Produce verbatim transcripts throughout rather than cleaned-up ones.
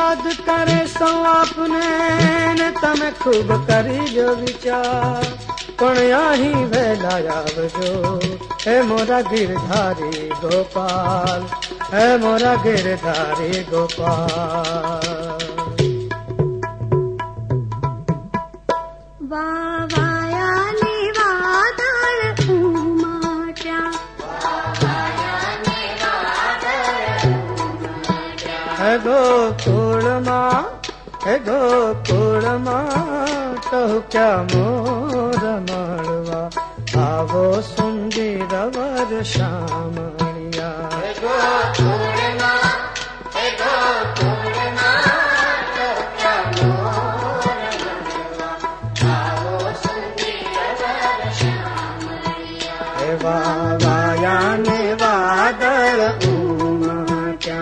याद करे सो आपने ने तमे खूब करी जो विचार पण यही वेला आवजो हे मोरा गिरधारी गोपाल हे मोरा गिरधारी गोपाल। हे गोकुल माँ हे गोकुल माँ कहू क्या मोर मड़वा आवो सुंदर वर श्यामणिया। हे गोकुल माँ हे गोकुल माँ कहू क्या मोर मड़वा आवो सुंदर वर श्यामणिया। हे वाया ने वादळ उमा क्या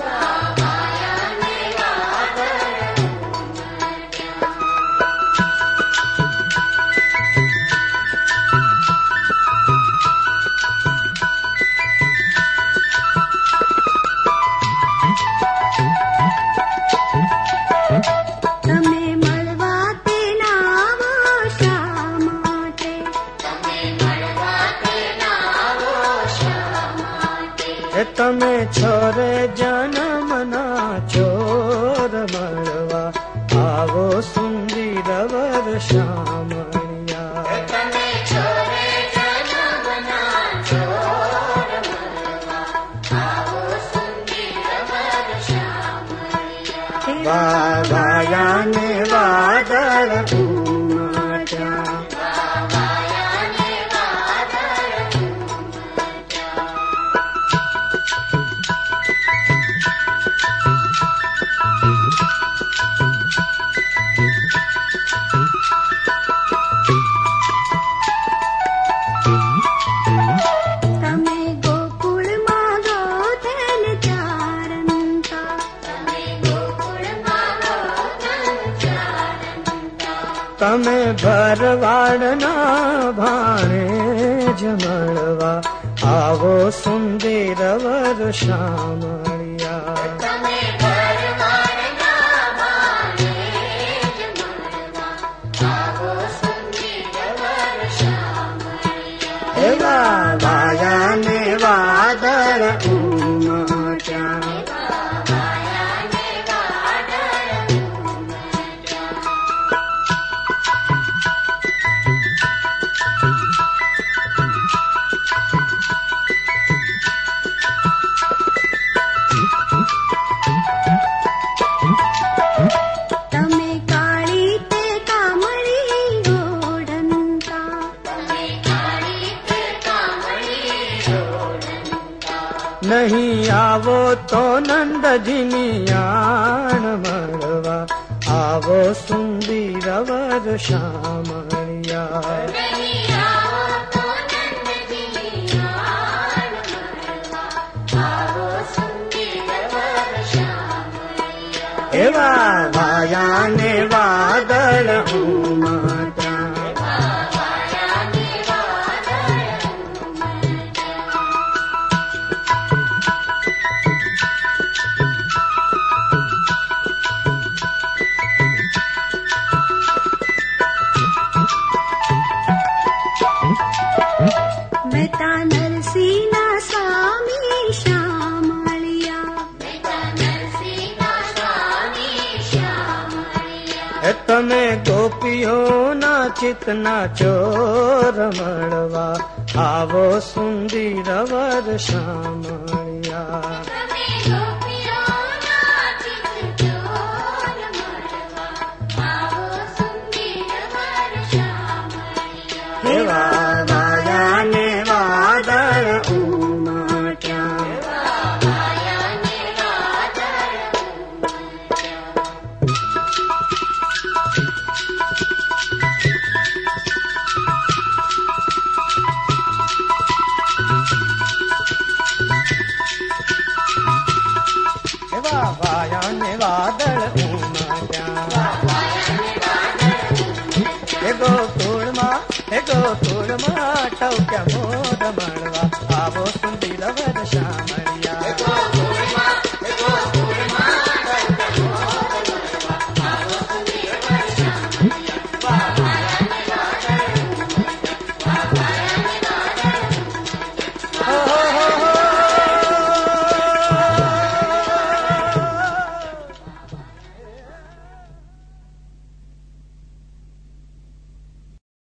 तमे छोरे जन्म ना छोर मरवा आवो सुंदर वर श्यामणिया। तमे छोरे जन्म ना छोर मरवा आवो सुंदर वर श्यामणिया। वाया ने वादळ उमट्या तमे भरवाड़ना भाणे जमड़वा आवो सुंदर वर श्यामणिया। तमे भरवाड़ना भाणे जमड़वा आवो सुंदर वर श्यामणिया। हे वाया ने वादळ उमट्या नहीं आवो तो नंद जिनियान मरवा आवो सुंदर वर श्यामणिया। नहीं आवो तो नंद जिनियान मरवा आवो सुंदर वर श्यामणिया। हे वाया ने वादळ उमट्या तमे गोपियो नाचित नाचोर मड़वा आवो सुंदर वर श्यामणिया। हे वाया ने वादळ उमट्या वाया ने वादळ उमट्या। हे गोकुळ मा हे गोकुळ मा ठवक्या मोर मळवा